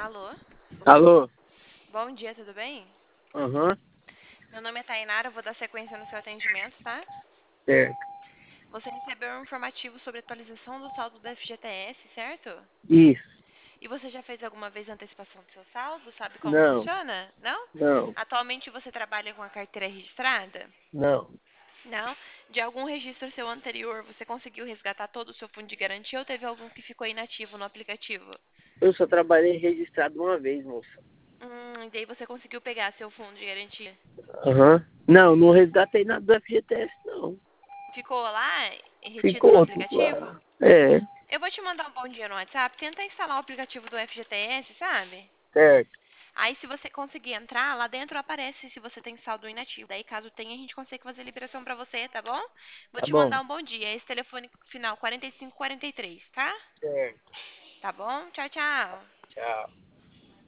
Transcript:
Alô? Alô? Bom dia, tudo bem? Aham, Meu nome é Tainara, eu vou dar sequência no seu atendimento, tá? certo. Você recebeu um informativo sobre atualização do saldo do FGTS, certo? Isso. E você já fez alguma vez antecipação do seu saldo? Sabe como Não, funciona? Não? não, Atualmente você trabalha com a carteira registrada? não. Não? De algum registro seu anterior, você conseguiu resgatar todo o seu fundo de garantia ou teve algum que ficou inativo no aplicativo? Eu só trabalhei registrado uma vez, moça. E daí você conseguiu pegar seu fundo de garantia? Aham. Não, não resgatei nada do FGTS, não. Ficou lá, retido no Ficou tudo aplicativo? lá. É, Eu vou te mandar um bom dia no WhatsApp. Tenta instalar o aplicativo do FGTS, sabe? certo. Aí, se você conseguir entrar, lá dentro aparece se você tem saldo inativo. Daí, caso tenha, a gente consegue fazer liberação pra você, tá bom? Vou Tá te bom. mandar um bom dia. Esse telefone final 4543, tá? Certo. Tá bom? Tchau, tchau. Tchau.